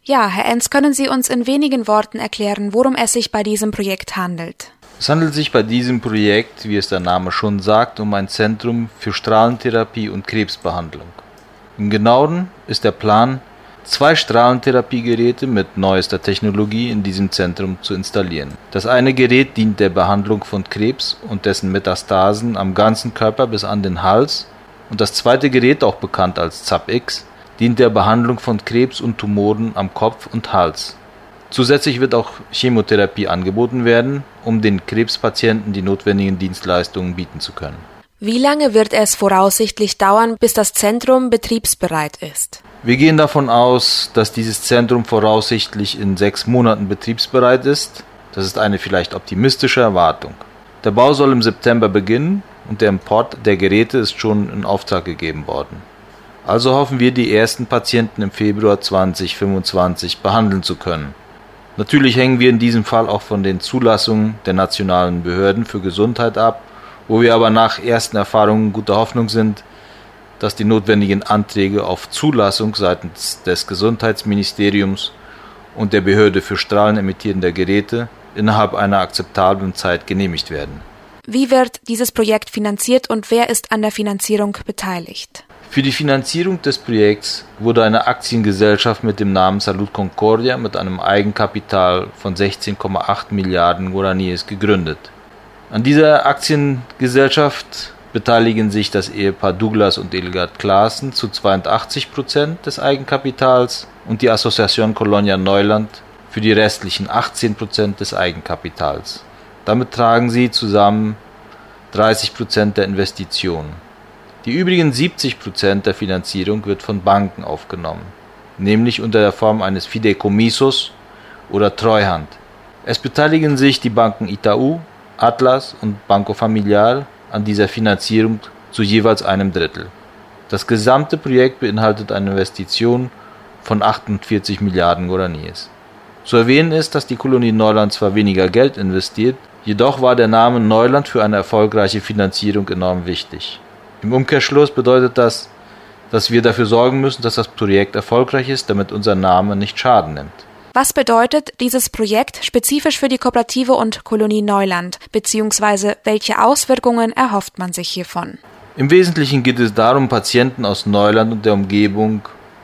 Ja, Herr Enz, können Sie uns in wenigen Worten erklären, worum es sich bei diesem Projekt handelt? Es handelt sich bei diesem Projekt, wie es der Name schon sagt, um ein Zentrum für Strahlentherapie und Krebsbehandlung. Im Genauen ist der Plan, 2 Strahlentherapiegeräte mit neuester Technologie in diesem Zentrum zu installieren. Das eine Gerät dient der Behandlung von Krebs und dessen Metastasen am ganzen Körper bis an den Hals und das zweite Gerät, auch bekannt als ZAP-X, dient der Behandlung von Krebs und Tumoren am Kopf und Hals. Zusätzlich wird auch Chemotherapie angeboten werden, um den Krebspatienten die notwendigen Dienstleistungen bieten zu können. Wie lange wird es voraussichtlich dauern, bis das Zentrum betriebsbereit ist? Wir gehen davon aus, dass dieses Zentrum voraussichtlich in 6 Monaten betriebsbereit ist. Das ist eine vielleicht optimistische Erwartung. Der Bau soll im September beginnen und der Import der Geräte ist schon in Auftrag gegeben worden. Also hoffen wir, die ersten Patienten im Februar 2025 behandeln zu können. Natürlich hängen wir in diesem Fall auch von den Zulassungen der nationalen Behörden für Gesundheit ab, wo wir aber nach ersten Erfahrungen guter Hoffnung sind, dass die notwendigen Anträge auf Zulassung seitens des Gesundheitsministeriums und der Behörde für strahlenemittierende Geräte innerhalb einer akzeptablen Zeit genehmigt werden. Wie wird dieses Projekt finanziert und wer ist an der Finanzierung beteiligt? Für die Finanzierung des Projekts wurde eine Aktiengesellschaft mit dem Namen Salud Concordia mit einem Eigenkapital von 16,8 Milliarden Guaraníes gegründet. An dieser Aktiengesellschaft beteiligen sich das Ehepaar Douglas und Edelgard Claassen zu 82% des Eigenkapitals und die Asociación Colonia Neuland für die restlichen 18% des Eigenkapitals. Damit tragen sie zusammen 30% der Investitionen. Die übrigen 70% der Finanzierung wird von Banken aufgenommen, nämlich unter der Form eines Fideikommissos oder Treuhand. Es beteiligen sich die Banken Itaú, Atlas und Banco Familiar an dieser Finanzierung zu jeweils einem Drittel. Das gesamte Projekt beinhaltet eine Investition von 48 Milliarden Guaraníes. Zu erwähnen ist, dass die Kolonie Neuland zwar weniger Geld investiert, jedoch war der Name Neuland für eine erfolgreiche Finanzierung enorm wichtig. Im Umkehrschluss bedeutet das, dass wir dafür sorgen müssen, dass das Projekt erfolgreich ist, damit unser Name nicht Schaden nimmt. Was bedeutet dieses Projekt spezifisch für die Kooperative und Kolonie Neuland, beziehungsweise welche Auswirkungen erhofft man sich hiervon? Im Wesentlichen geht es darum, Patienten aus Neuland und der Umgebung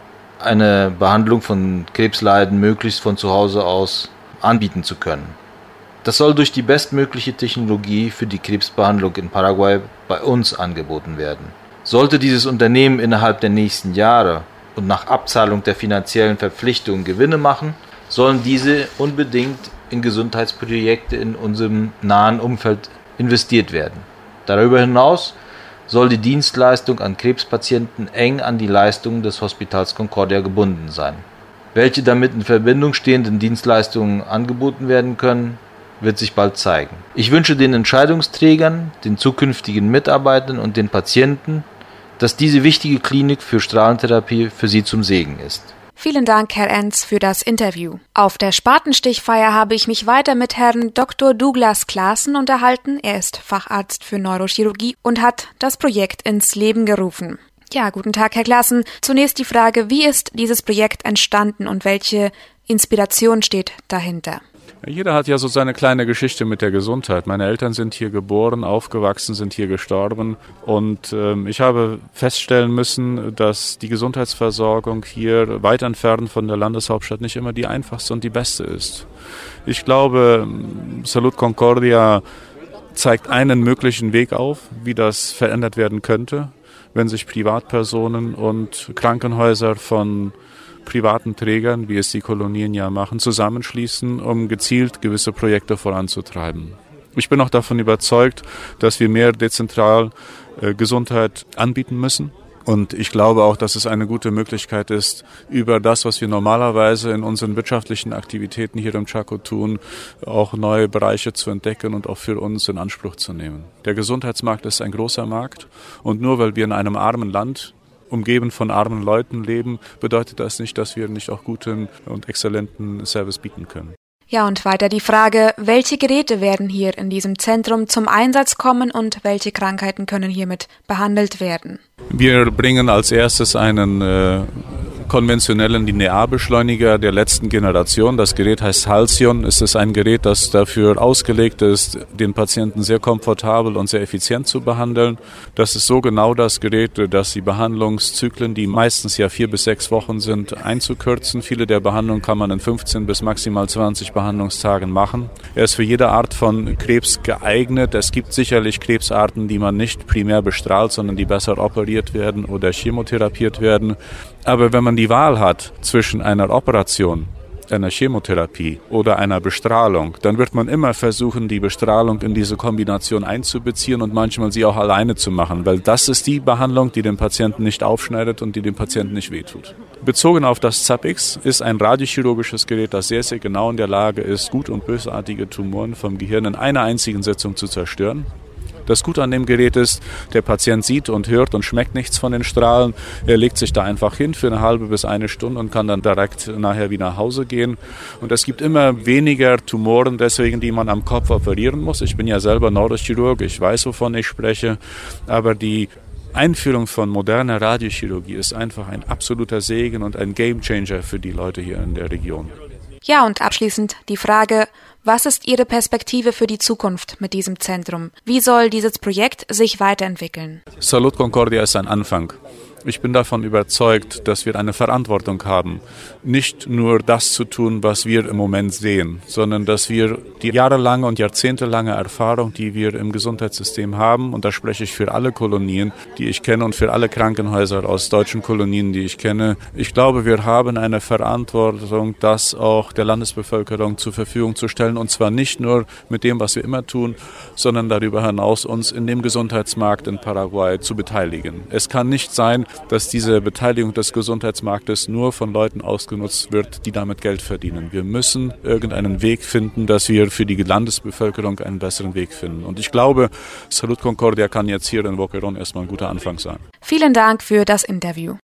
eine Behandlung von Krebsleiden möglichst von zu Hause aus anbieten zu können. Das soll durch die bestmögliche Technologie für die Krebsbehandlung in Paraguay bei uns angeboten werden. Sollte dieses Unternehmen innerhalb der nächsten Jahre und nach Abzahlung der finanziellen Verpflichtungen Gewinne machen, sollen diese unbedingt in Gesundheitsprojekte in unserem nahen Umfeld investiert werden. Darüber hinaus soll die Dienstleistung an Krebspatienten eng an die Leistungen des Hospitals Concordia gebunden sein. Welche damit in Verbindung stehenden Dienstleistungen angeboten werden können, wird sich bald zeigen. Ich wünsche den Entscheidungsträgern, den zukünftigen Mitarbeitern und den Patienten, dass diese wichtige Klinik für Strahlentherapie für sie zum Segen ist. Vielen Dank, Herr Enz, für das Interview. Auf der Spatenstichfeier habe ich mich weiter mit Herrn Dr. Douglas Claassen unterhalten. Er ist Facharzt für Neurochirurgie und hat das Projekt ins Leben gerufen. Ja, guten Tag, Herr Claassen. Zunächst die Frage, wie ist dieses Projekt entstanden und welche Inspiration steht dahinter? Jeder hat ja so seine kleine Geschichte mit der Gesundheit. Meine Eltern sind hier geboren, aufgewachsen, sind hier gestorben und ich habe feststellen müssen, dass die Gesundheitsversorgung hier weit entfernt von der Landeshauptstadt nicht immer die einfachste und die beste ist. Ich glaube, Salud Concordia zeigt einen möglichen Weg auf, wie das verändert werden könnte, wenn sich Privatpersonen und Krankenhäuser von privaten Trägern, wie es die Kolonien ja machen, zusammenschließen, um gezielt gewisse Projekte voranzutreiben. Ich bin auch davon überzeugt, dass wir mehr dezentral Gesundheit anbieten müssen. Und ich glaube auch, dass es eine gute Möglichkeit ist, über das, was wir normalerweise in unseren wirtschaftlichen Aktivitäten hier im Chaco tun, auch neue Bereiche zu entdecken und auch für uns in Anspruch zu nehmen. Der Gesundheitsmarkt ist ein großer Markt und nur weil wir in einem armen Land umgeben von armen Leuten leben, bedeutet das nicht, dass wir nicht auch guten und exzellenten Service bieten können. Ja, und weiter die Frage, welche Geräte werden hier in diesem Zentrum zum Einsatz kommen und welche Krankheiten können hiermit behandelt werden? Wir bringen als erstes einen konventionellen Linearbeschleuniger der letzten Generation. Das Gerät heißt Halcyon. Es ist ein Gerät, das dafür ausgelegt ist, den Patienten sehr komfortabel und sehr effizient zu behandeln. Das ist so genau das Gerät, das die Behandlungszyklen, die meistens ja 4 bis 6 Wochen sind, einzukürzen. Viele der Behandlungen kann man in 15 bis maximal 20 Behandlungstagen machen. Er ist für jede Art von Krebs geeignet. Es gibt sicherlich Krebsarten, die man nicht primär bestrahlt, sondern die besser operiert werden oder chemotherapiert werden. Aber wenn man die Wahl hat zwischen einer Operation, einer Chemotherapie oder einer Bestrahlung, dann wird man immer versuchen, die Bestrahlung in diese Kombination einzubeziehen und manchmal sie auch alleine zu machen, weil das ist die Behandlung, die den Patienten nicht aufschneidet und die dem Patienten nicht wehtut. Bezogen auf das ZAPX ist ein radiochirurgisches Gerät, das sehr, sehr genau in der Lage ist, gut- und bösartige Tumoren vom Gehirn in einer einzigen Sitzung zu zerstören. Das Gute an dem Gerät ist, der Patient sieht und hört und schmeckt nichts von den Strahlen. Er legt sich da einfach hin für eine halbe bis eine Stunde und kann dann direkt nachher wieder nach Hause gehen. Und es gibt immer weniger Tumoren, deswegen, die man am Kopf operieren muss. Ich bin ja selber Neurochirurg, ich weiß, wovon ich spreche. Aber die Einführung von moderner Radiochirurgie ist einfach ein absoluter Segen und ein Gamechanger für die Leute hier in der Region. Ja, und abschließend die Frage: Was ist Ihre Perspektive für die Zukunft mit diesem Zentrum? Wie soll dieses Projekt sich weiterentwickeln? Salud Concordia ist ein Anfang. Ich bin davon überzeugt, dass wir eine Verantwortung haben, nicht nur das zu tun, was wir im Moment sehen, sondern dass wir die jahrelange und jahrzehntelange Erfahrung, die wir im Gesundheitssystem haben, und da spreche ich für alle Kolonien, die ich kenne und für alle Krankenhäuser aus deutschen Kolonien, die ich kenne. Ich glaube, wir haben eine Verantwortung, das auch der Landesbevölkerung zur Verfügung zu stellen, und zwar nicht nur mit dem, was wir immer tun, sondern darüber hinaus uns in dem Gesundheitsmarkt in Paraguay zu beteiligen. Es kann nicht sein, dass diese Beteiligung des Gesundheitsmarktes nur von Leuten ausgenutzt wird, die damit Geld verdienen. Wir müssen irgendeinen Weg finden, dass wir für die Landesbevölkerung einen besseren Weg finden. Und ich glaube, Salud Concordia kann jetzt hier in Boquerón erstmal ein guter Anfang sein. Vielen Dank für das Interview.